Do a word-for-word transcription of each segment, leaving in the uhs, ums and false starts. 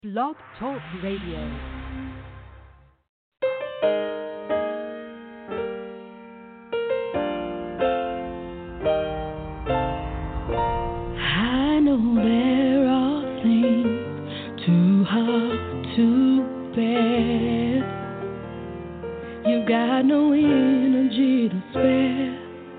Blog Talk Radio. I know there are things too hard to bear. You've got no energy to spare.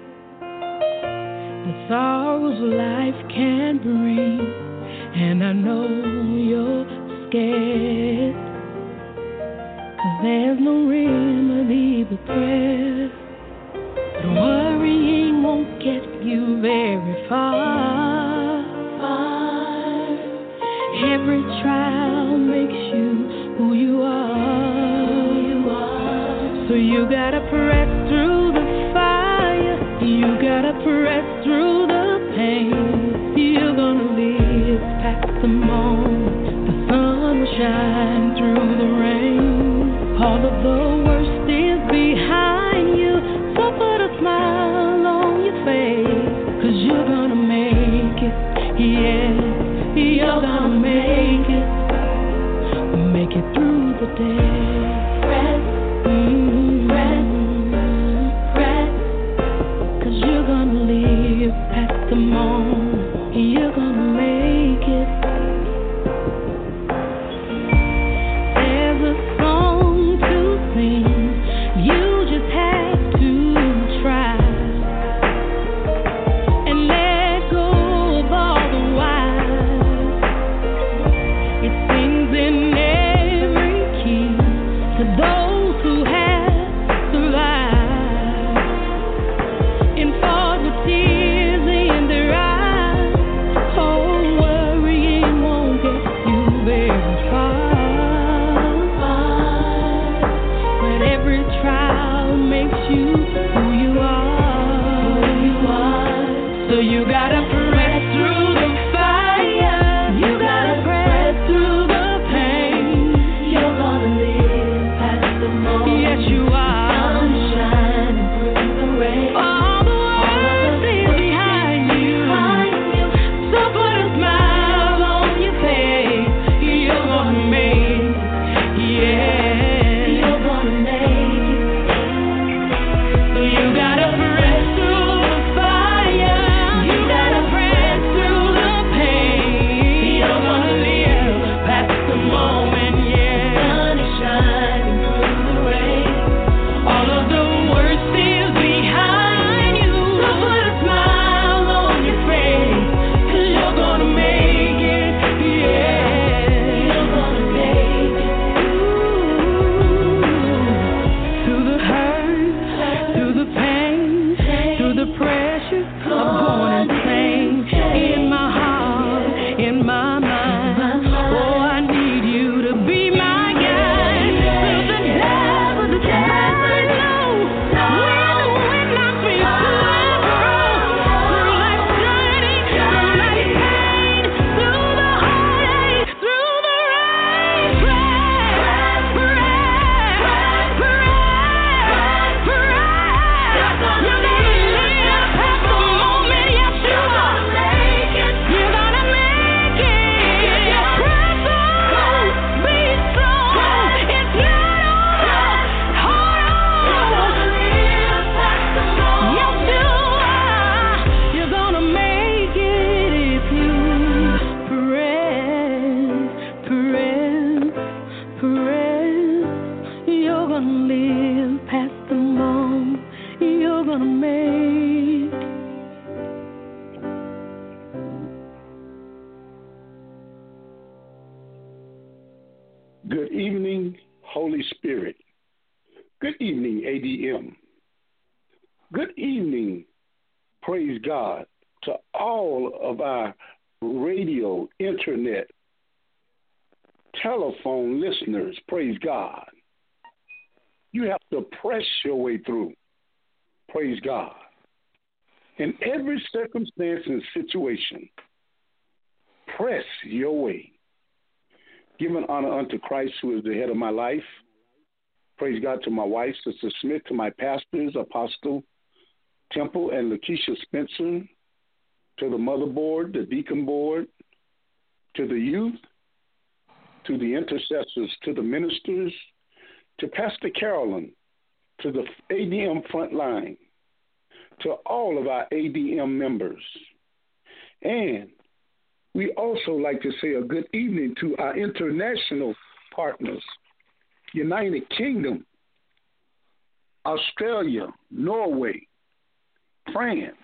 The sorrows life can bring, and I know you're scared. 'Cause there's no remedy but prayer. But worrying won't get you very far. far. Every trial makes you who you are. Who you are. So you gotta press through the fire. You gotta press through the pain. You're gonna live past the moment. The sun will shine through the rain. All of the worst is behind you. So put a smile on your face. 'Cause you're gonna make it. Yeah, you're gonna make it. Make it through the day. Press, mm-hmm. press, press. 'Cause you're gonna live past the moment. You're gonna make it. There's a song to sing. You just have to try and let go of all the whys. It sings in every key to those who have survived and fought with tears in their eyes. Oh, worrying won't get you very far. But every trial makes you who you are. Who you are. So you gotta press through the fire. You gotta press through the pain. You're gonna live past the moment. Yes, you are. Sun shining through the rain. All the world is behind you. So put a smile on your face. You're gonna make it. Yeah, you're gonna make it. So you gotta press through the fire. You gotta press through the pain. You're gonna live past the moment. Yeah, sun is shining through the rain. All of the worst is behind you. So put a smile on your face. 'Cause you're gonna make it. Yeah, you're gonna make it. Through the hurt, through the pain, through the pressure of going insane. In my heart, in my mind. Oh, I need you to be my guide. Through the devil, the devil low. When the wind knocks me to and fro. Through life's journey, through life's pain, through the heartache, through the rain. Press, press, press, press. You're gonna live past the moment. Yes, you are. You're gonna make it. Press on, be strong. It's not over. Hold on. Yes, you are. You're gonna make it if you press, press, press. You're gonna live past the moment. You're gonna make. Good evening, Holy Spirit. Good evening, A D M. Good evening, praise God, to all of our radio, internet, telephone listeners. Praise God. You have to press your way through. Praise God. In every circumstance and situation, press your way. Giving honor unto Christ, who is the head of my life. Praise God, to my wife, Sister Smith, to my pastors, Apostle Temple and Lakeisha Spencer, to the mother board, the deacon board, to the youth, to the intercessors, to the ministers, to Pastor Carolyn, to the A D M front line, to all of our A D M members. And we also like to say a good evening to our international partners, United Kingdom, Australia, Norway, France,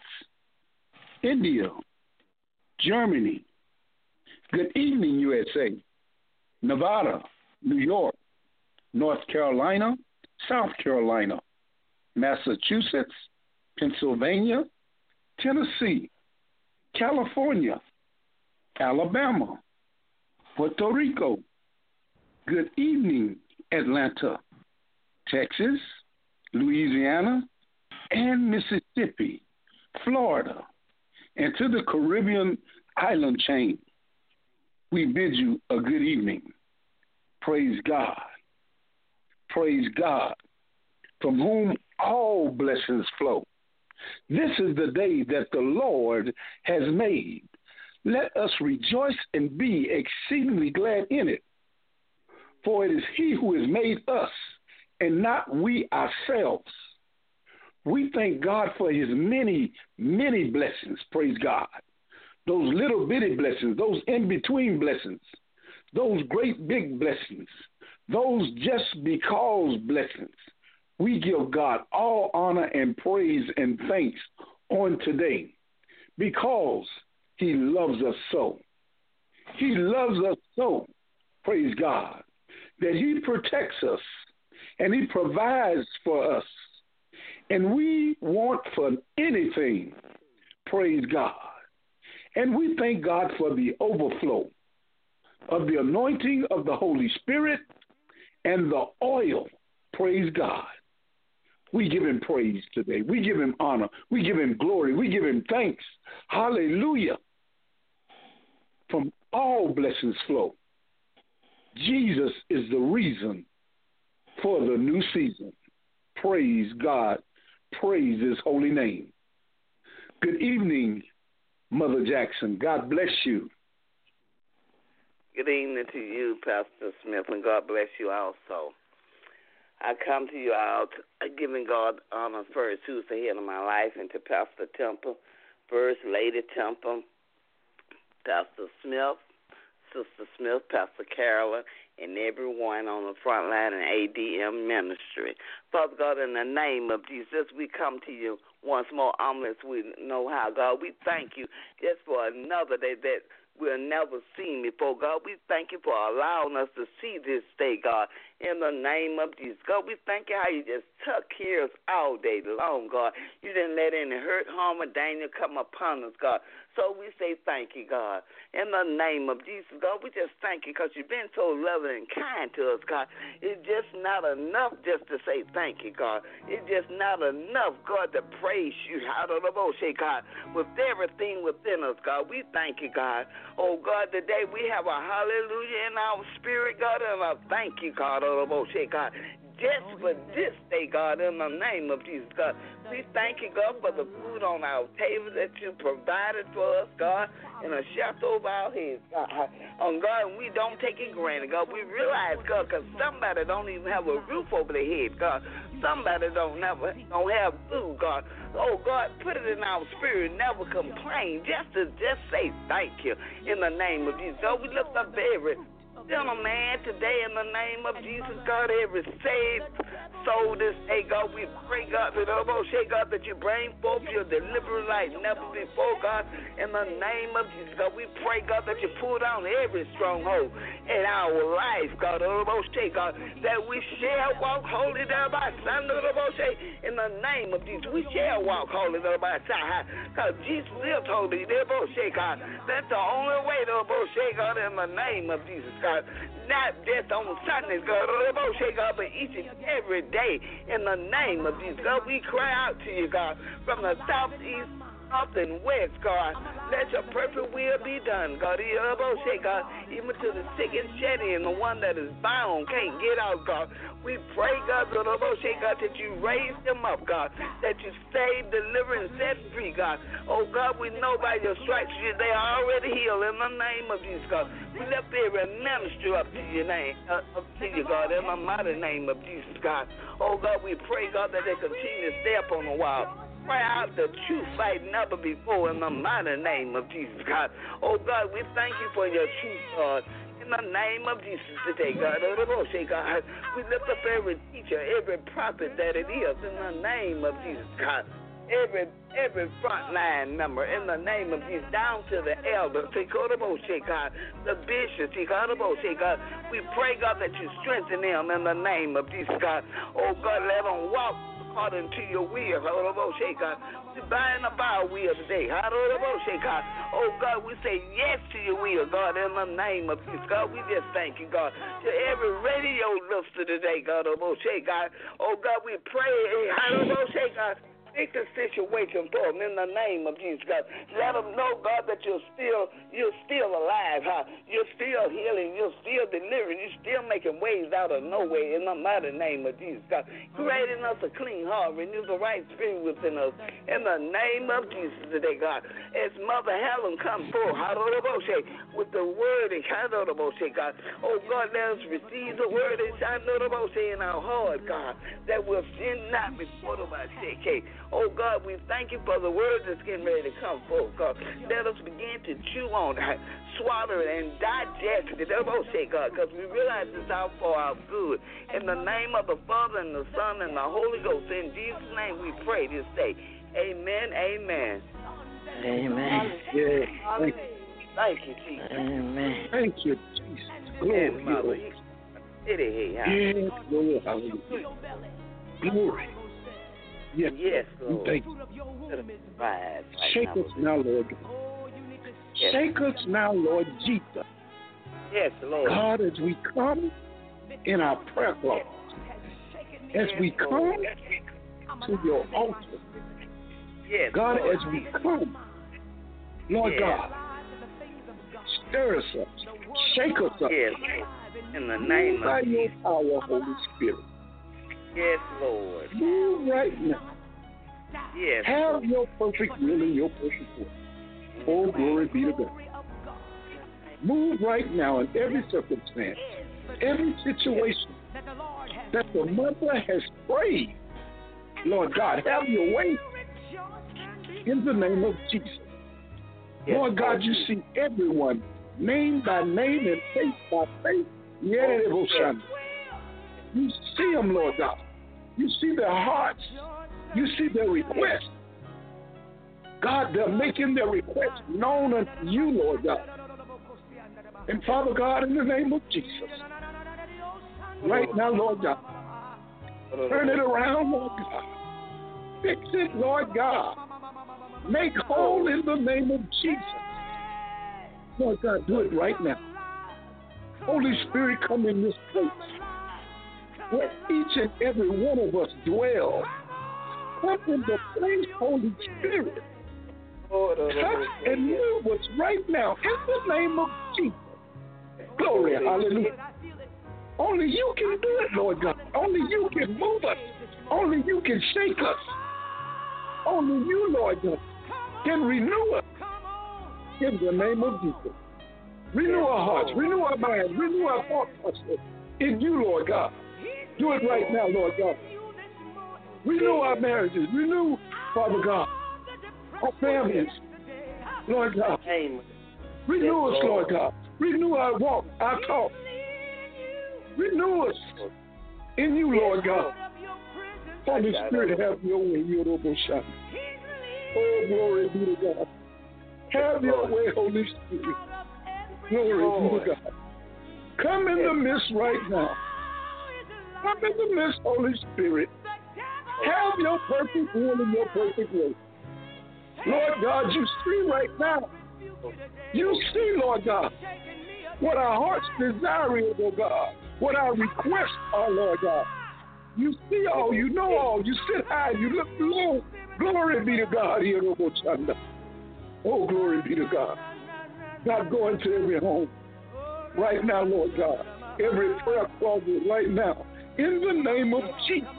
India, Germany. Good evening, U S A, Nevada, New York, North Carolina, South Carolina, Massachusetts, Pennsylvania, Tennessee, California, Alabama, Puerto Rico. Good evening, Atlanta, Texas, Louisiana, and Mississippi, Florida, and to the Caribbean island chain. We bid you a good evening. Praise God. Praise God, from whom all blessings flow. This is the day that the Lord has made. Let us rejoice and be exceedingly glad in it. For it is he who has made us, and not we ourselves. We thank God for his many, many blessings, praise God. Those little bitty blessings, those in-between blessings, those great big blessings, those just because blessings. We give God all honor and praise and thanks on today because he loves us so. He loves us so, praise God, that he protects us and he provides for us. And we want for anything, praise God. And we thank God for the overflow of the anointing of the Holy Spirit and the oil, praise God. We give him praise today. We give him honor. We give him glory. We give him thanks. Hallelujah. From all blessings flow. Jesus is the reason for the new season. Praise God. Praise his holy name. Good evening, Mother Jackson. God bless you. Good evening to you, Pastor Smith, and God bless you also. I come to you out giving God honor first, who's the head of my life, and to Pastor Temple, First Lady Temple, Pastor Smith, Sister Smith, Pastor Carolyn, and everyone on the front line in A D M ministry. Father God, in the name of Jesus, we come to you once more, humble as we know how, God. We thank you just for another day that we'll never seen before, God. We thank you for allowing us to see this day, God, in the name of Jesus. God, we thank you how you just took care of us all day long, God. You didn't let any hurt, harm, or danger come upon us, God. So we say thank you, God. In the name of Jesus, God, we just thank you because you've been so loving and kind to us, God. It's just not enough just to say thank you, God. It's just not enough, God, to praise you, God, with everything within us, God. We thank you, God. Oh, God, today we have a hallelujah in our spirit, God, and I thank you, God, God. Just for this day, God, in the name of Jesus, God. We thank you, God, for the food on our table that you provided for us, God, and a shelter over our heads, God. On God, and we don't take it granted, God. We realize, God, because somebody don't even have a roof over their head, God. Somebody don't never don't have food, God. Oh, God, put it in our spirit, never complain, just to just say thank you in the name of Jesus. God, we lift up every gentleman today in the name of Jesus, God, every saved soul this day, God, we pray, God, that God, that you bring forth your deliverance like never before, God, in the name of Jesus, God, we pray, God, that you pull down every stronghold in our life, God, God, that we shall walk holy thereby, in the name of Jesus, we shall walk holy thereby, because Jesus is holy, God, that's the only way, God, in the name of Jesus, God. Not just on Sundays, God, but each and every day in the name of Jesus. God, we cry out to you, God, from the south, east, north and west, God. Let your perfect will be done, God. God, even to the sick and shedding and the one that is bound can't get out, God. We pray, God, God, that you raise them up, God, that you save, deliver, and set free, God. Oh, God, we know by your stripes they are already healed in the name of Jesus, God. We lift every minister up to your name, uh, up to you, God, in the mighty name of Jesus, God. Oh, God, we pray, God, that they continue to stay up on the wall. Pray out the truth like never before in the mighty name of Jesus, God. Oh, God, we thank you for your truth, God. In the name of Jesus today, God. God, we lift up every teacher, every prophet that it is in the name of Jesus, God. Every every frontline member in the name of Jesus, down to the elders, God, the bishops, God. We pray, God, that you strengthen them in the name of Jesus, God. Oh, God, let them walk according to your will. God. We bind up our will today. God. Oh, God, we say yes to your will, God, in the name of Jesus. God, we just thank you, God. To every radio listener today, God. Oh, God, we pray. God. Take the situation for them in the name of Jesus, God. Let them know, God, that you're still you're still alive, huh? You're still healing. You're still delivering. You're still making ways out of no way in the mighty name of Jesus, God. Creating us a clean heart. Renew the right spirit within us in the name of Jesus today, God. As Mother Helen comes forth with the word and God. Oh, God, let us receive the word and in our heart, God, that will sin not before the K. Oh, God, we thank you for the word that's getting ready to come forth, God. Let us begin to chew on it, swallow it, and digest it, God, because we realize it's out for our good. In the name of the Father, and the Son, and the Holy Ghost, in Jesus' name we pray this day. Amen, amen. Amen. Yeah, thank you. Thank you, Jesus. Amen. Thank you, Jesus. Glory. Glory. Yes, Lord. Hallelujah. Glory. Yes, yes, Lord. Thank you. Right, right Shake now, us now, Lord. Yes. Shake us now, Lord Jesus. Yes, Lord. God, as we come in our prayer closet, as we come to your altar, yes, God, Lord. as we come, Lord yes. God, stir us up, shake us up. Yes, in the name by of your power, Holy Spirit. Yes, Lord. Move right now. Yes. Have your perfect will and your perfect will. Oh, glory be to God. Move right now in every circumstance, every situation that the mother has prayed. Lord God, have your way in the name of Jesus. Yes, Lord God, you see everyone name by name and face by face. Yeah, you see them, Lord God. You see their hearts. You see their requests. God, they're making their requests known unto you, Lord God. And Father God, in the name of Jesus, right now, Lord God, turn it around, Lord God. Fix it, Lord God. Make whole in the name of Jesus. Lord God, do it right now. Holy Spirit, come in this place where each and every one of us dwell. Come in the place, Holy Spirit. Touch and move us right now in the name of Jesus. Glory, hallelujah. Only you can do it, Lord God. Only you can move us. Only you can shake us. Only you, Lord God, can renew us in the name of Jesus. Renew our hearts, renew our minds, renew our thought process in you, Lord God. Do it right now, Lord God. Renew our marriages, renew, Father God, our families, Lord God. Renew us, Lord God. Renew our walk, our talk. Renew us in you, Lord God. Holy Spirit, have your way. Oh, glory be to God. Have your way, Holy Spirit. Glory be to God. Come in the midst right now. Come in the midst, Holy Spirit. Have your perfect will and your perfect way. Lord God, you see right now. You see, Lord God, what our hearts desire is, oh God. What our requests are, Lord God. You see all, you know all. You sit high, you look low. Glory be to God. Oh, glory be to God. God, go into every home right now, Lord God. Every prayer closet right now. In the name of Jesus.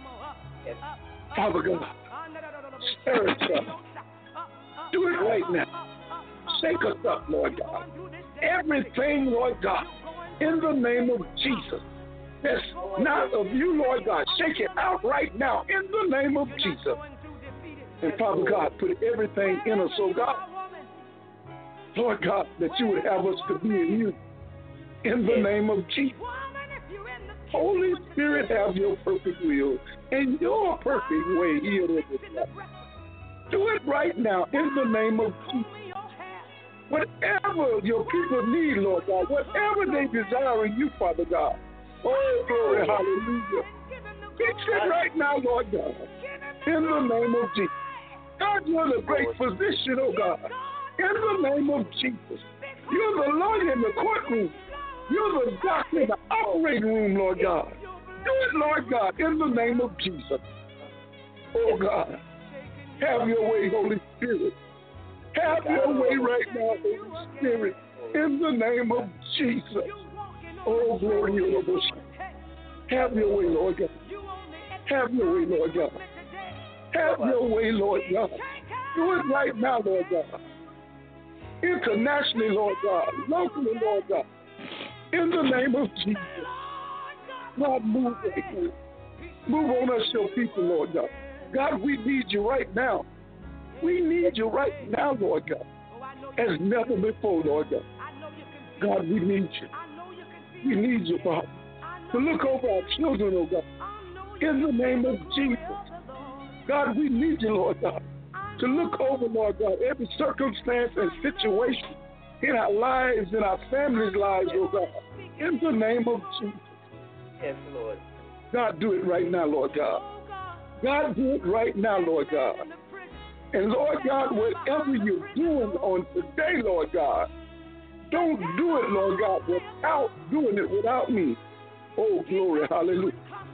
Father God, stir us up. Do it right now. Shake us up, Lord God. Everything, Lord God, in the name of Jesus, that's not of you, Lord God. Shake it out right now in the name of Jesus. And Father God, put everything in us, oh God. Lord God, that you would have us to be in you. In the name of Jesus. Holy Spirit, have your perfect will and your perfect way here in this life. Do it right now in the name of Jesus. Whatever your people need, Lord God, whatever they desire in you, Father God. Oh, glory, hallelujah. Fix it right now, Lord God, in the name of Jesus. God, you're the great physician, oh God, in the name of Jesus. You're the lawyer in the courtroom. You're the doctor in the operating room, Lord God. Do it, Lord God, in the name of Jesus. Oh God, have your way, Holy Spirit. Have your way right now, Holy Spirit, in the name of Jesus. Oh, glory, have your way, Lord God. Have your way, Lord God. Have your way, Lord God. Do it right now, Lord God. Internationally, Lord God. Locally, Lord God. In the name of Jesus. God, move right now. Move on us, your people, Lord God. God, we need you right now. We need you right now, Lord God, as never before, Lord God. God, we need you. We need you, Father, to look over our children, oh God, in the name of Jesus. God, we need you, Lord God, to look over, Lord God, every circumstance and situation in our lives, in our families' lives, oh God, in the name of Jesus. Yes, Lord. God, do it right now, Lord God. God, do it right now, Lord God. And Lord God, whatever you're doing on today, Lord God, don't do it, Lord God, without doing it without me. Oh, glory, hallelujah.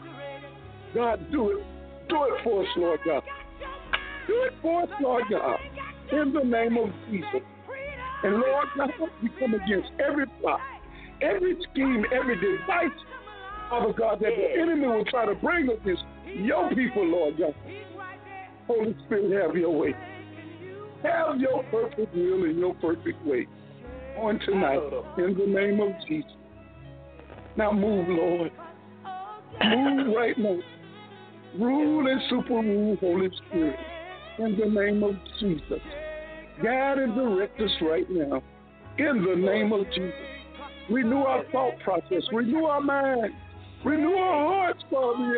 God, do it. Do it for us, Lord God. Do it for us, Lord God, in the name of Jesus. And Lord God, we come against every plot, every scheme, every device, Father God, that the enemy will try to bring against your people, Lord God. Holy Spirit, have your way. Have your perfect will and your perfect way on tonight in the name of Jesus. Now move, Lord. Move right now. Rule and super rule, Holy Spirit, in the name of Jesus. Guide and direct us right now in the name of Jesus. Renew our thought process. Renew our mind. Renew our hearts, Father.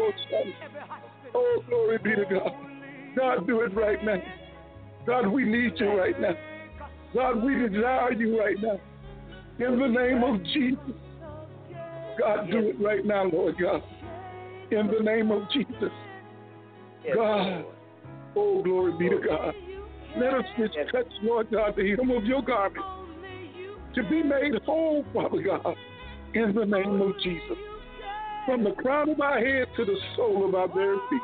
Oh, glory be to God. God, do it right now. God, we need you right now. God, we desire you right now. In the name of Jesus. God, do it right now, Lord God. In the name of Jesus. God, oh, glory be to God. Let us just touch, Lord God, the hem of your garment to be made whole, Father God, in the name of Jesus. From the crown of our head to the sole of our bare feet.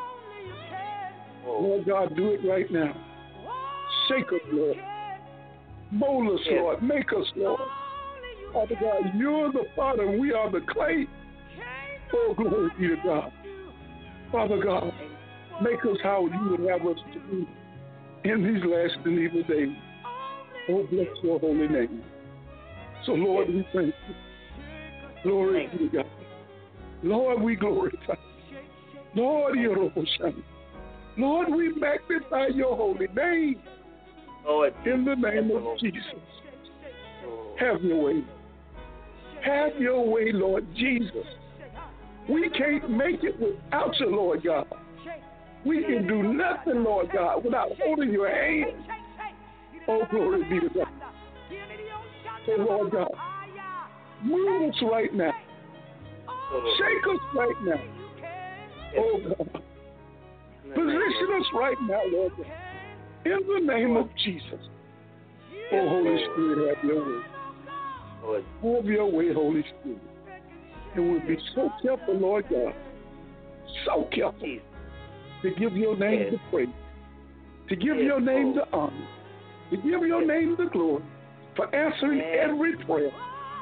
Lord God, do it right now. Shake us, Lord. Mold us, Lord. Make us, Lord. Father God, you're the Father and we are the clay. Oh, glory be to God. Father God, make us how you would have us to be in these last and evil days. Oh, bless your holy name. So, Lord, we thank you. Glory be to God. Lord, we glorify you. Lord, you're Lord, we magnify your holy name. Lord, in the name of Jesus. Have your way. Have your way, Lord Jesus. We can't make it without you, Lord God. We can do nothing, Lord God, without holding your hand. Oh, glory be to God. So, Lord God, move us right now. Shake us right now. Oh, God. Position us right now, Lord God. In the name of Jesus. Oh, Holy Spirit, have your way. Have your way, Holy Spirit. And we'll be so careful, Lord God. So careful to give your name the praise to give Yes, your name Lord. the honor, to give your name the glory, for answering Yes. every prayer,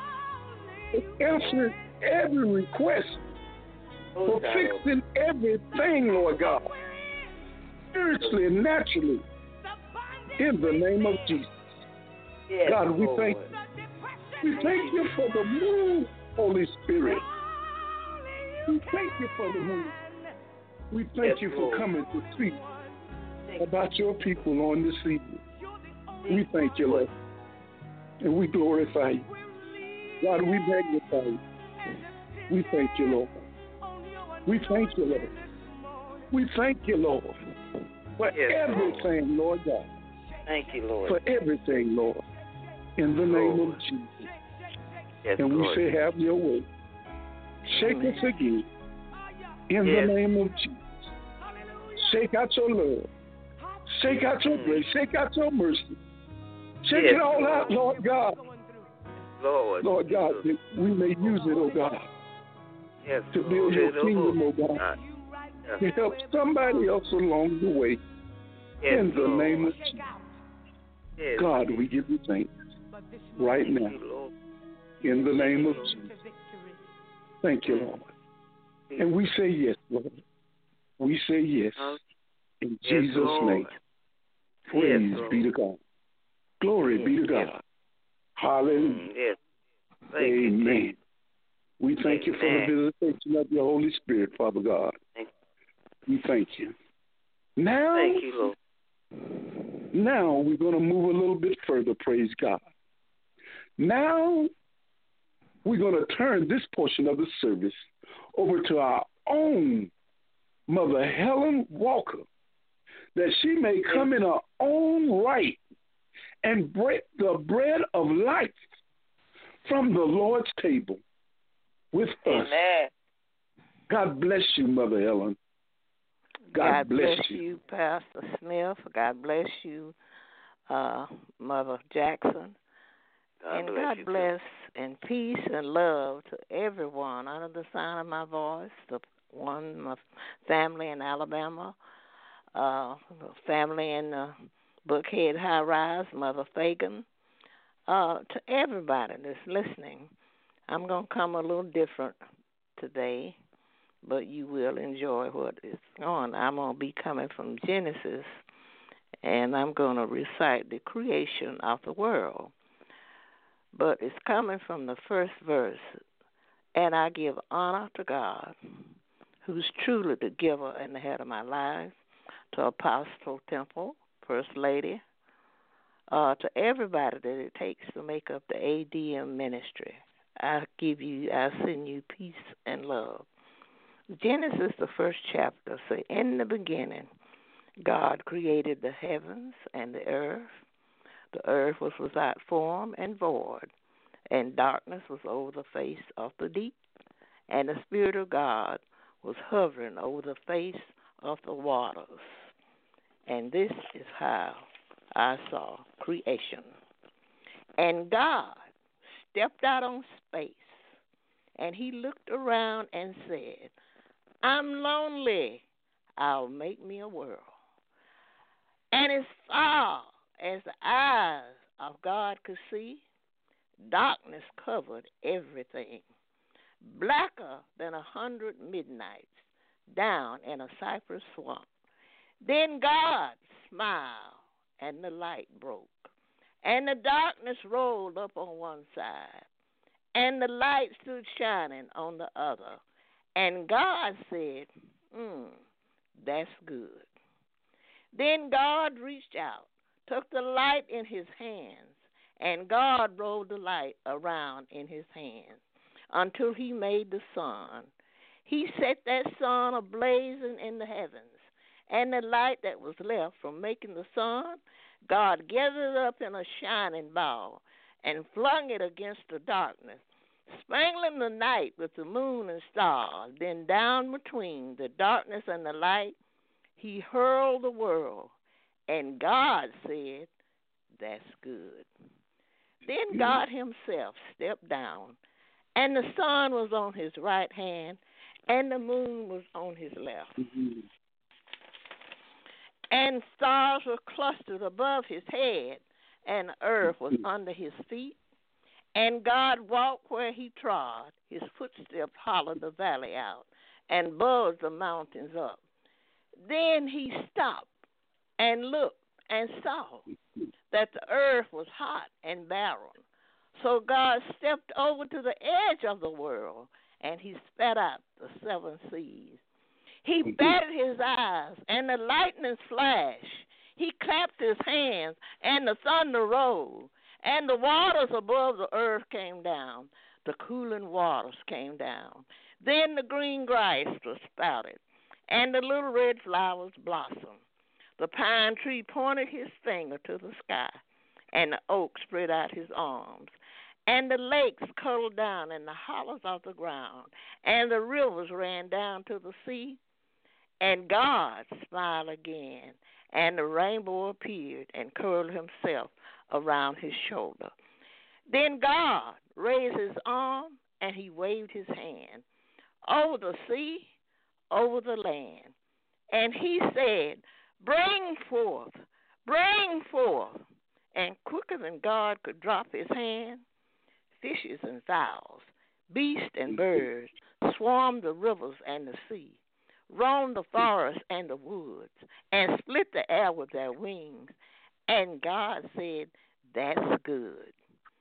for answering every request, Oh, for God. fixing everything, Lord God, spiritually and naturally, in the name of Jesus. Yes, God, we Lord. thank you. We thank you for the move, Holy Spirit. We thank you for the move. We thank Yes, you for Lord. coming to speak about your people on this evening. We thank you, Lord, and we glorify you. God, we magnify you. We thank you, Lord. We thank you, Lord. We thank you, Lord, for Yes, everything, Lord God. Thank you, Lord. For everything, Lord, in the name Lord. of Jesus. Yes, And we Lord. say, have your way. Shake Amen. us again, in Yes. the name of Jesus. Shake out your love. Shake out your Mm. grace. Shake out your mercy. Shake Yes, it all Lord. out, Lord God. Lord. Lord God, that we may use it, oh God, Yes, to Lord. build your Yes, kingdom, oh God, God. Yes. to help somebody else along the way. Yes, In the Lord. name of Jesus. Yes. God, we give you thanks right Thank now. you, Lord. In the name of Lord. Jesus. Thank you, Mm. Lord. And we say yes, Lord. We say yes. Oh, In yes, Jesus' Lord. name. Praise Yes, be to God. Glory Yes, be to yes. God. Hallelujah. Mm, yes. Thank you, Amen. Jesus. We thank you for the Amen. visitation of your Holy Spirit, Father God. Thank We thank you. Now, Thank you, Lord. now we're going to move a little bit further, praise God. Now we're going to turn this portion of the service over to our own Mother Helen Walker, that she may come in her own right and break the bread of life from the Lord's table with us. Amen. God bless you, Mother Helen. God, God bless, bless you. you, Pastor Smith. God bless you, uh, Mother Jackson. God and bless God you, too. bless and peace and love to everyone under the sound of my voice, the one, my family in Alabama, uh, the family in uh, Buckhead High Rise, Mother Fagan, uh, to everybody that's listening. I'm going to come a little different today, but you will enjoy what is on. I'm going to be coming from Genesis, and I'm going to recite the creation of the world. But it's coming from the first verse. And I give honor to God, who's truly the giver and the head of my life, to Apostle Temple, First Lady, uh, to everybody that it takes to make up the A D M ministry. I give you, I send you peace and love. Genesis, the first chapter, say, in the beginning, God created the heavens and the earth. The earth was without form and void, and darkness was over the face of the deep, and the Spirit of God was hovering over the face of the waters. And this is how I saw creation. And God stepped out on space, and he looked around and said, I'm lonely. I'll make me a world. And as far as the eyes of God could see, darkness covered everything, blacker than a hundred midnights down in a cypress swamp. Then God smiled, and the light broke, and the darkness rolled up on one side, and the light stood shining on the other. And God said, hmm, that's good. Then God reached out, took the light in his hands, and God rolled the light around in his hands until he made the sun. He set that sun ablazing in the heavens, and the light that was left from making the sun, God gathered up in a shining ball and flung it against the darkness, spangling the night with the moon and stars. Then down between the darkness and the light, he hurled the world, and God said, that's good. Then God himself stepped down, and the sun was on his right hand, and the moon was on his left. Mm-hmm. and stars were clustered above his head, and the earth was under his feet. And God walked where he trod. His footsteps hollowed the valley out and buzzed the mountains up. Then he stopped and looked and saw that the earth was hot and barren. So God stepped over to the edge of the world, and he spat out the seven seas. He batted his eyes, and the lightnings flashed. He clapped his hands, and the thunder rolled. And the waters above the earth came down. The cooling waters came down. Then the green grass was sprouted, and the little red flowers blossomed. The pine tree pointed his finger to the sky, and the oak spread out his arms. And the lakes cuddled down in the hollows of the ground, and the rivers ran down to the sea. And God smiled again, and the rainbow appeared and curled himself around his shoulder. Then God raised his arm, and he waved his hand over the sea, over the land. And he said, "Bring forth, bring forth." And quicker than God could drop his hand, fishes and fowls, beasts and birds swarmed the rivers and the sea, roamed the forest and the woods, and split the air with their wings. And God said, "That's good."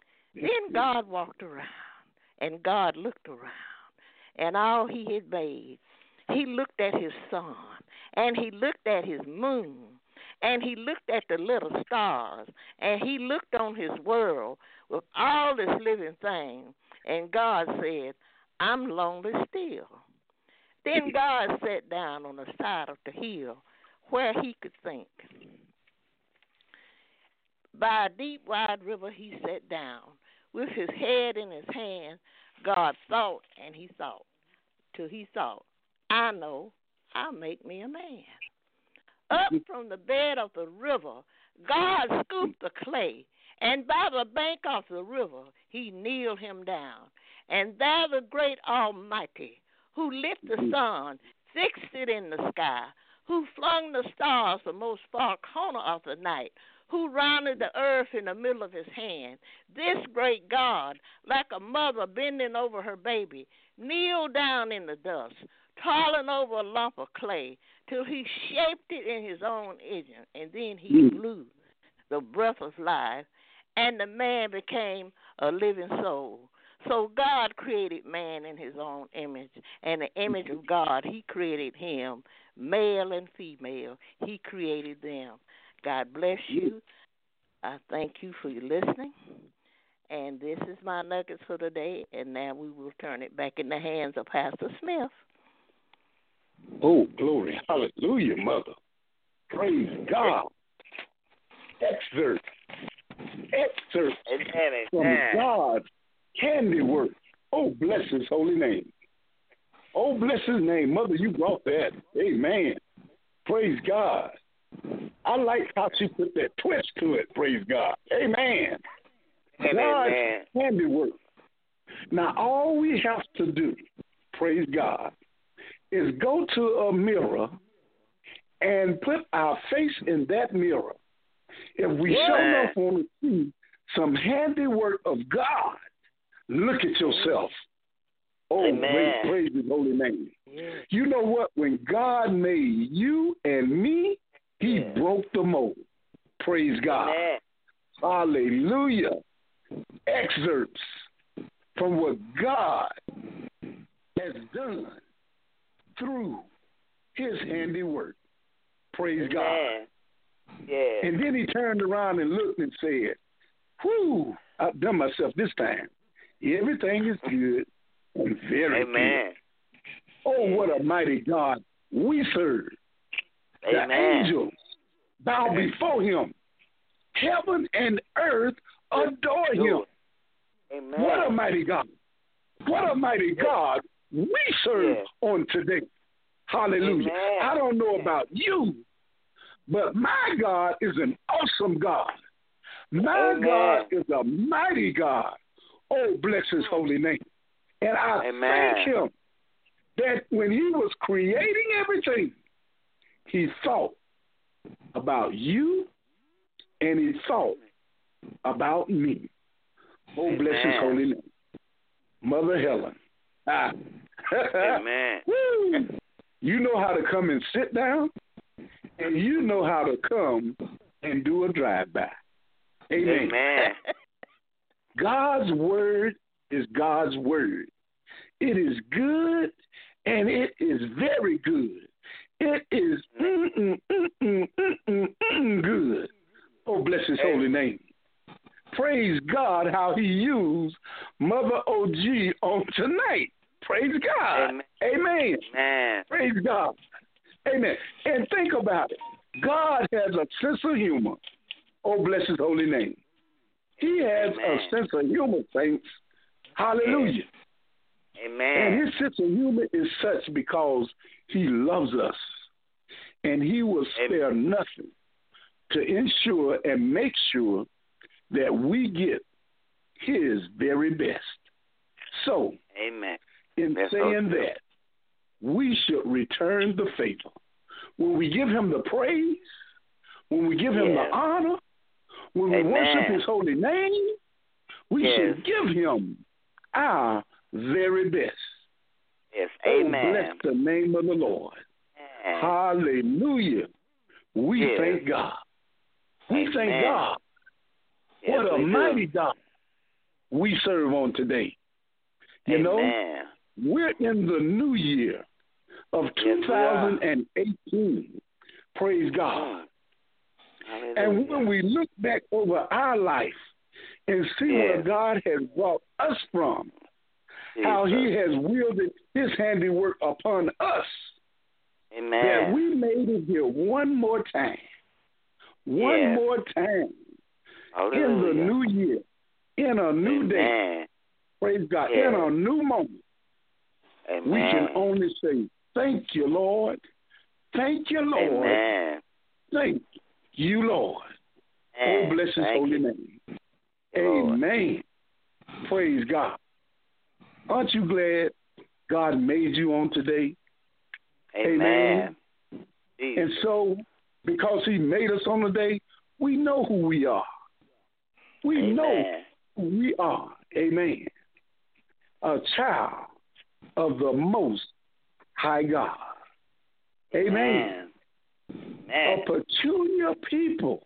Then God walked around, and God looked around, and all he had made. He looked at his sun, and he looked at his moon, and he looked at the little stars, and he looked on his world with all this living thing. And God said, "I'm lonely still." Then God sat down on the side of the hill where he could think. By a deep, wide river he sat down. With his head in his hand, God thought and he thought, till he thought, "I know, I'll make me a man." Up from the bed of the river, God scooped the clay, and by the bank of the river he kneeled him down. And there the great Almighty, who lit the sun, fixed it in the sky, who flung the stars the most far corner of the night, who rounded the earth in the middle of his hand. This great God, like a mother bending over her baby, kneeled down in the dust, toiling over a lump of clay, till he shaped it in his own image, and then he blew the breath of life, and the man became a living soul. So God created man in his own image, and the image of God, he created him, male and female, he created them. God bless you. I thank you for your listening. And this is my nuggets for today, and now we will turn it back in the hands of Pastor Smith. Oh, glory. Hallelujah, Mother. Praise God. Excerpt. Excerpt Amen. from God's handiwork. Oh, bless his holy name. Oh, bless his name. Mother, you brought that. Amen. Praise God. I like how she put that twist to it. Praise God. Amen. Amen. God's handiwork. Now, all we have to do, praise God, is go to a mirror and put our face in that mirror. If we yeah. sure enough want to see some handiwork of God, look at yourself. Oh, Amen. great, praise his holy name. Yeah. You know what? When God made you and me, he yeah. broke the mold. Praise God. Amen. Hallelujah. Excerpts from what God has done through his handiwork. Praise Amen. God. Yeah. And then he turned around and looked and said, whew, I've done myself this time. Everything is good and very Amen. good. Oh, what a mighty God we serve. Amen. The angels bow before him. Heaven and earth adore him. Amen. What a mighty God. What a mighty God we serve yeah. on today. Hallelujah. Amen. I don't know about you, but my God is an awesome God. My Amen. God is a mighty God. Oh, bless his holy name. And I Amen. thank him that when he was creating everything, he thought about you, and he thought about me. Oh, bless his holy name. Mother Helen. Ah. Amen. Woo. You know how to come and sit down, and you know how to come and do a drive-by. Amen. Amen. God's word is God's word. It is good, and it is very good. It is mm-mm, mm-mm, mm-mm, mm-mm good. Oh, bless his holy name. Praise God how he used Mother O G on tonight. Praise God. Amen. Amen. Amen. Praise God. Amen. And think about it. God has a sense of humor. Oh, bless his holy name. He has Amen. a sense of humor, saints. Hallelujah. Amen. And his sense of humor is such because he loves us. And he will spare Amen. nothing to ensure and make sure that we get his very best. So, Amen. in That's saying so that, we should return the favor. When we give him the praise, when we give him yes. the honor, when we Amen. worship his holy name, we yes. should give him our very best. Yes. Oh, Amen. bless the name of the Lord. Amen. Hallelujah. We yes. thank God. We Amen. thank God. Yes, What a we mighty do. God we serve on today. You Amen. know, we're in the new year of yes, two thousand eighteen. Praise God. Mm. And when we look back over our life and see yes. where God has brought us from, Jesus. how he has wielded his handiwork upon us, Amen. that we made it here one more time. One yes. more time. Hallelujah. In the new year, in a new Amen. day, praise God, yes. in a new moment, Amen. we can only say, thank you, Lord. Thank you, Lord. Amen. Thank you, Lord. Amen. Oh, bless his thank holy you. name. Lord. Amen. Praise God. Aren't you glad God made you on today? Amen. Amen. Jesus. And so, because he made us on the day, we know who we are. We Amen. know who we are. Amen. A child of the Most High God. Amen. Amen. A peculiar people.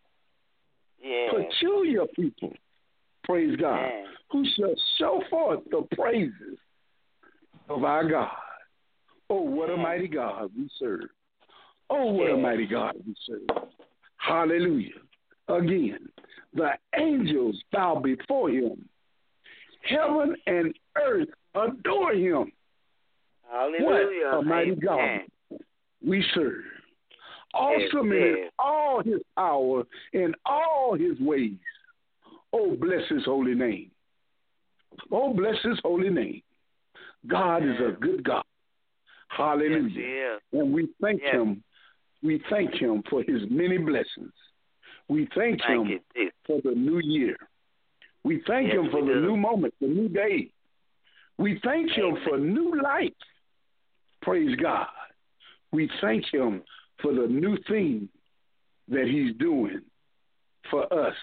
Yes. Peculiar people. Praise God. Amen. Who shall show forth the praises of our God. Oh, what a mighty God we serve. Oh, what yes. a mighty God we serve. Hallelujah. Again, the angels bow before him. Heaven and earth adore him. Hallelujah. What a mighty God Amen. we serve. Awesome yes, in yes. all his power, in all his ways. Oh, bless his holy name. Oh, bless his holy name. God is a good God. Hallelujah. Yes, and we thank yes. him. We thank him for his many blessings. We thank, Thank him you, for the new year. We thank yes, him for we the do. new moment, the new day. We thank him Amen. for new life. Praise God. We thank him for the new thing that he's doing for us,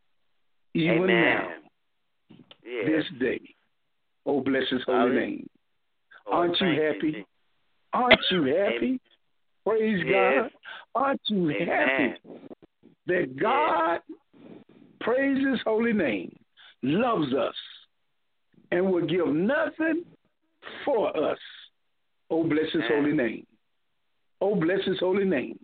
even Amen. now, yes. this day. Oh, bless his holy Hallelujah. name. Oh, Aren't you thank happy? Jesus. Aren't you happy? Amen. Praise Yes. God. Aren't you Amen. happy that God, praise his holy name, loves us and will give nothing for us. Oh, bless his Amen. holy name. Oh, bless his holy name.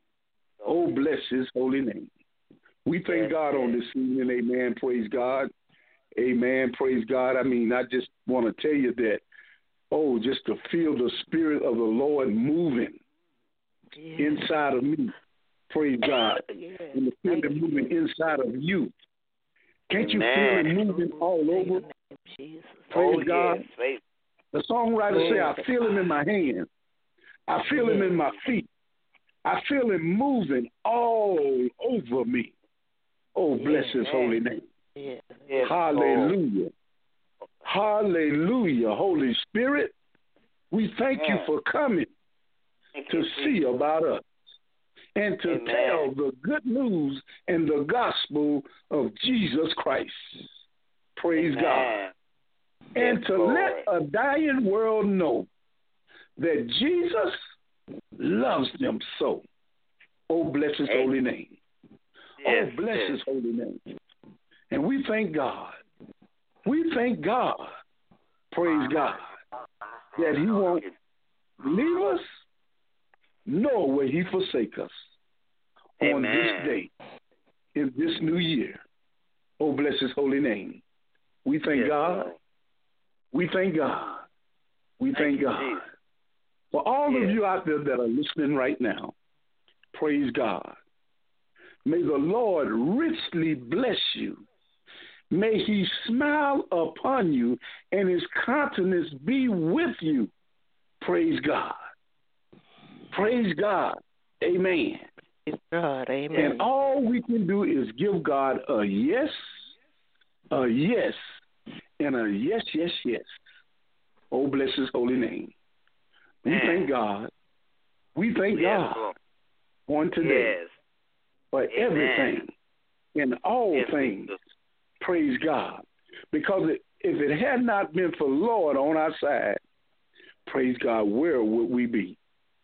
Oh, bless his holy name. We thank Yes, God on yes. this evening. Amen. Praise God. Amen. Praise God. I mean, I just want to tell you that, oh, just to feel the Spirit of the Lord moving Yes. inside of me. Praise God. Yes. And the feel Thank it you, moving Jesus. inside of you. Can't you Amen. feel it moving all In over? your name, Jesus. Praise oh, God. Yes. Praise. The songwriter say, Yes. I feel him in my hands. I feel him in my feet. I feel him moving all over me. Oh, bless Yes. his holy name. Yes. Yes, Hallelujah. Hallelujah. Holy Spirit, we thank you Yes. for coming Thank to you, see Jesus. about us. and to Amen. tell the good news and the gospel of Jesus Christ. Praise Amen. God. And Yes, to Lord. let a dying world know that Jesus loves them so. Oh, bless his Amen. holy name. Yes, Oh, bless yes. his holy name. And we thank God. We thank God. Praise God. That he won't leave us, nor will he forsake us on Amen. this day, in this new year. Oh, bless his holy name. We thank Yes, God. Lord. We thank God. We Thank thank you, God. Jesus. For all Yes. of you out there that are listening right now, praise God. May the Lord richly bless you. May he smile upon you and his countenance be with you. Praise God. Praise God. Amen. Praise God. Amen. And all we can do is give God a yes, a yes, and a yes, yes, yes. Oh, bless his holy name. We Man. thank God. We thank Yes, God Lord. on today Yes. for Amen. everything and all Yes, things. Jesus. Praise God. Because it, if it had not been for the Lord on our side, praise God, where would we be?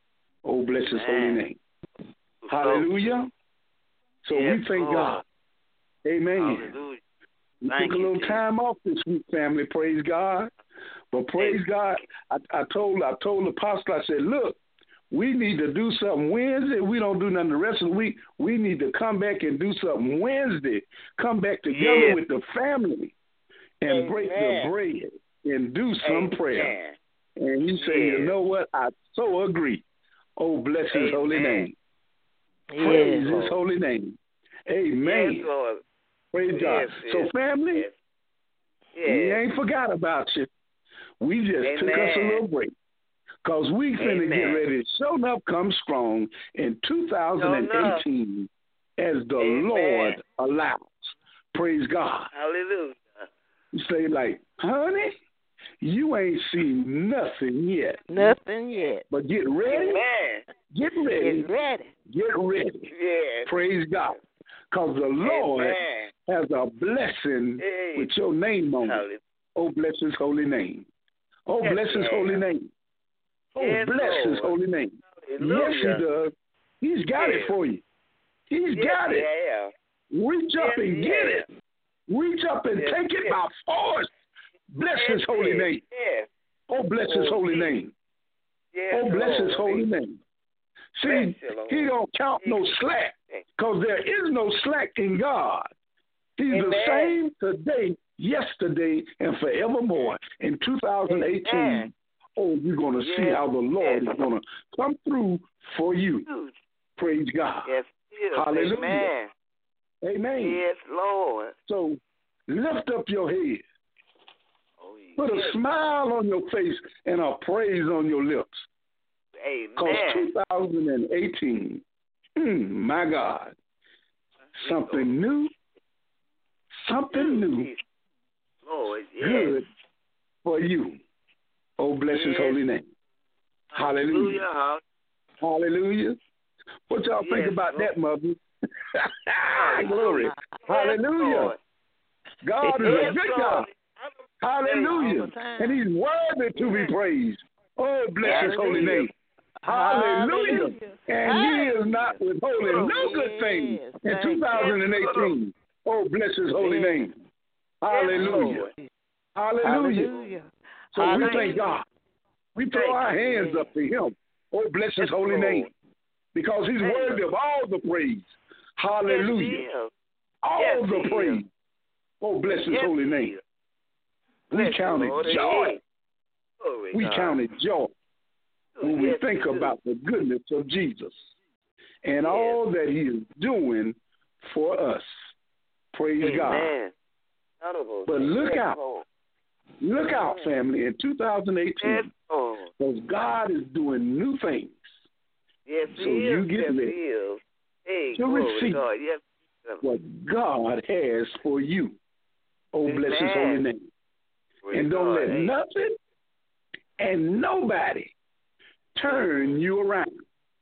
Oh, bless his holy Amen. name. Hallelujah. So Yes, we thank Lord. God. Amen. Hallelujah. We Thank took a you, little Jesus. time off this week, family. Praise God. But praise Amen. God, I, I told I told the apostle, I said, look, we need to do something Wednesday. We don't do nothing the rest of the week. We need to come back and do something Wednesday. Come back together Yes. with the family and Amen. break the bread and do some Amen. prayer. And you say, Yes. you know what? I so agree. Oh, bless his Amen. holy name. Yes, Praise Lord. his holy name. Amen. Yes, Lord. Praise God. Yes, So, yes, family, yes. Yes. we ain't forgot about you. We just took us a Amen. little break. Because we finna get Amen. ready to show up, come strong in two thousand eighteen as the Amen. Lord allows. Praise God. Hallelujah. You say like, honey, you ain't seen nothing yet. Nothing yet. But get ready. Amen. Get ready. Get ready. Get ready. Yes. Praise God. Because the Lord Amen. has a blessing Hey. with your name on it. Hallelujah. Oh, bless his holy name. Oh, Yes, bless his yes. holy name. Oh, Yes, bless his Lord. holy name. Hallelujah. Yes, he does. He's got Yes. it for you. He's Yes, got it. Yeah. Reach up Yes, and yeah. get it. Reach up and Yes, take it yes. by force. Bless Yes, his holy yes. name. Yes. Oh, bless his Oh, holy Jesus. name. Yes, Oh, bless his Lord. holy name. See, Bless you, Lord. he don't count no slack because there is no slack in God. He's Amen. the same today, yesterday, and forevermore. In two thousand eighteen, Amen. oh, you're going to see Yes. how the Lord Yes. is going to come through for you. Huge. Praise God. Yes, yes. Hallelujah. Amen. Amen. Yes, Lord. So lift up your head. Oh, Put a yes. smile on your face and a praise on your lips. Because Amen. two thousand eighteen, mm, my God, something new, something new, Jesus. Lord, yes. good for you. Oh, bless his Yes. holy name. Hallelujah. Hallelujah. Hallelujah. What y'all think Yes, about Lord. that, mother? Hallelujah. Glory. Yes, Hallelujah. Lord. God is a Yes, good Lord. God. Hallelujah. All the time. And he's worthy to Yes. be praised. Oh, bless his holy Hallelujah. name. Hallelujah. Hallelujah. And he is not withholding no good thing Yes, in thank you. two thousand eighteen. Oh, bless his holy Yes. name. Hallelujah. Lord. Hallelujah. Hallelujah. So we Hallelujah. thank God. We throw Thank our you. hands up to him. Oh, bless his Yes, holy Lord. name. Because he's Thank worthy you. of all the praise. Hallelujah. Yes, he is. All Yes, the he praise. is. Oh, bless his Yes, holy he name. is. We Bless you, count it Lord. joy. Yes. Glory, We God. count it joy when we Yes, think we do. about the goodness of Jesus and Yes. all that he is doing for us. Praise God. Amen. Honorable. But look Yes, out. Lord. Look out, family, in two thousand eighteen, Yes, Lord. because God is doing new things. Yes, he So is. you get yes, ready he is. Hey, to glory receive to God. Yes. what God has for you. Oh, bless his Amen. holy name. Glory And to don't God. let Hey. nothing and nobody turn you around.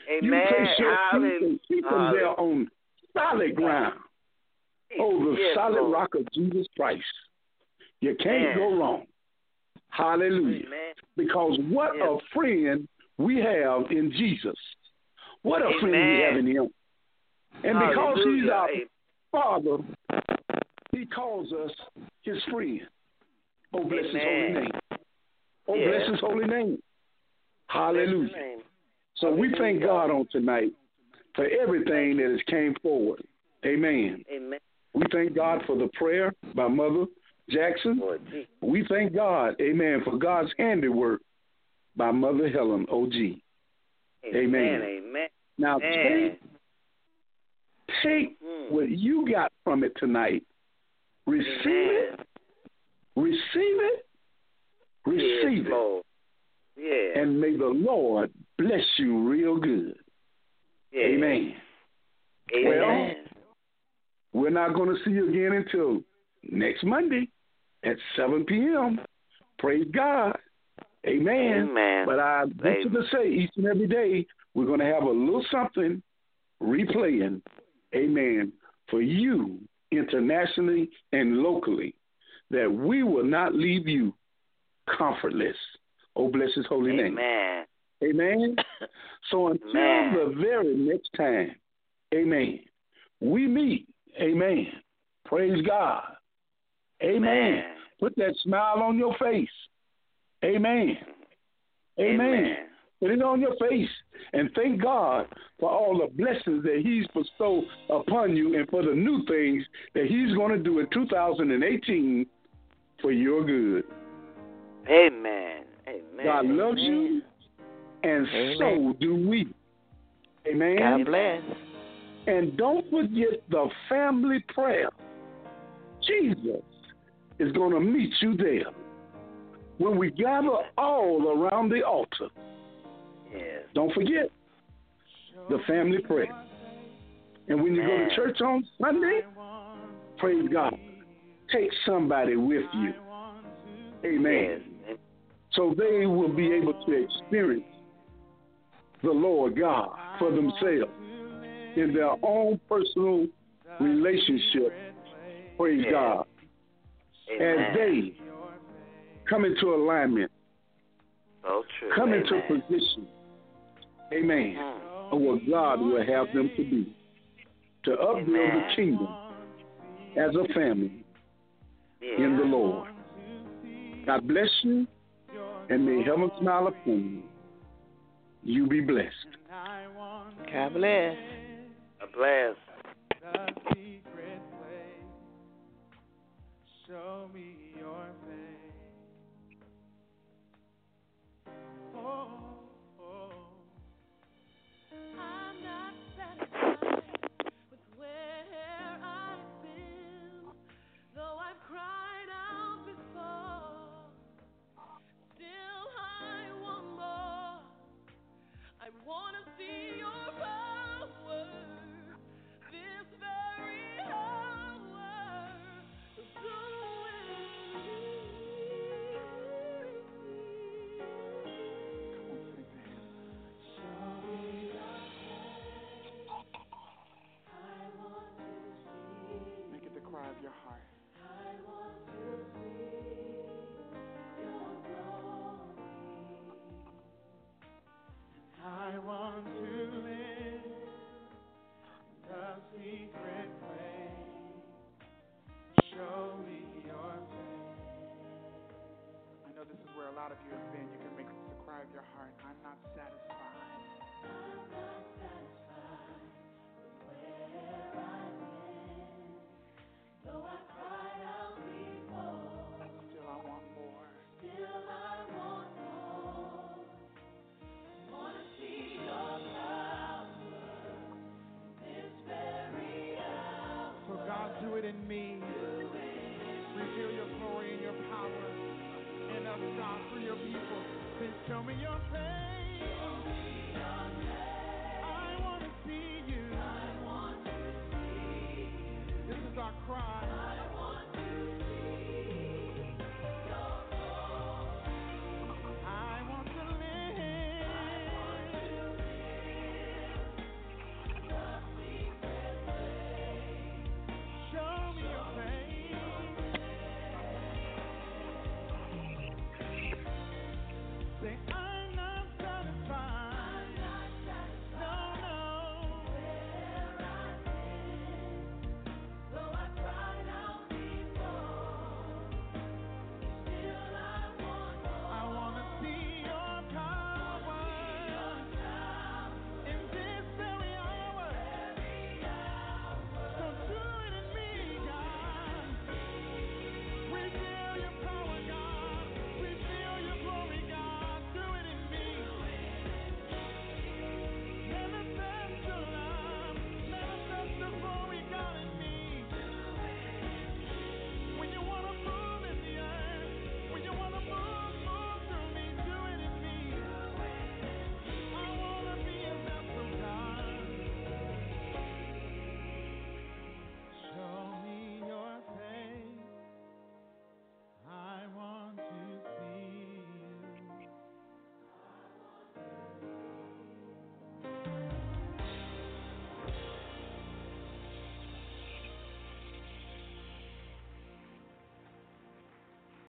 Amen. You place your Hallelujah. feet and keep them there on solid ground. Oh, the Yes, solid Lord. rock of Jesus Christ. You can't Amen. go wrong. Hallelujah. Amen. Because what Yes. a friend we have in Jesus. What a Amen. friend we have in him. And because he's Hallelujah. our Amen. Father, he calls us his friend. Oh, bless his holy Amen. name. Oh, Yes. bless his holy name. Hallelujah. Bless your name. So we thank Hallelujah. God on tonight for everything that has came forward. Amen. Amen. We thank God for the prayer by Mother Jackson. Lord Jesus. We thank God, amen, for God's handiwork by Mother Helen O G. Amen. Amen. Now, Amen. take, take Mm. what you got from it tonight. Receive Amen. it. Receive it. Receive Yes, it. Lord. Yeah. And may the Lord bless you real good. Yeah. Amen. Amen. We're not going to see you again until next Monday at seven p.m. Praise God. Amen. Amen. But I venture to say each and every day we're going to have a little something replaying, amen, for you internationally and locally, that we will not leave you comfortless. Oh, bless his holy name. Amen. Amen. So until Amen. the very next time, amen, we meet. Amen. Praise God. Amen. Amen. Put that smile on your face. Amen. Amen. Amen. Put it on your face and thank God for all the blessings that he's bestowed upon you and for the new things that he's going to do in two thousand eighteen for your good. Amen. Amen. God loves you, and Amen. so do we. Amen. God bless. And don't forget the family prayer. Jesus is going to meet you there when we gather all around the altar. Yes. Don't forget the family prayer. And when you go to church on Sunday, praise God, take somebody with you. Amen. Yes. So they will be able to experience the Lord God for themselves in their own personal relationship. Praise Yes. God. Amen. As they come into alignment, So true. come Amen. into position, amen, Mm. of what God will have them to be, to upbuild Amen. the kingdom as a family Yes. in the Lord. God bless you, and may heaven smile upon you. You be blessed. God bless. A bless. Show me your face. Oh, oh. I'm not satisfied with where I've been, though I've cried out before. Still, I want more. I want to see your power. This very hour. Do Make it the cry of your heart. I want to see your glory. I want to live the secret place. Show me your face. I know this is where a lot of you have been. You can make this the cry of your heart. I'm not satisfied. I'm not satisfied with where I've been, though I cried out before. Still, I want more. Still, I want more. Wanna see your power this very hour. So God, do it in me. Reveal your glory and your power in us, God, through your people. Then show me your face. I want to see you. This is our cry.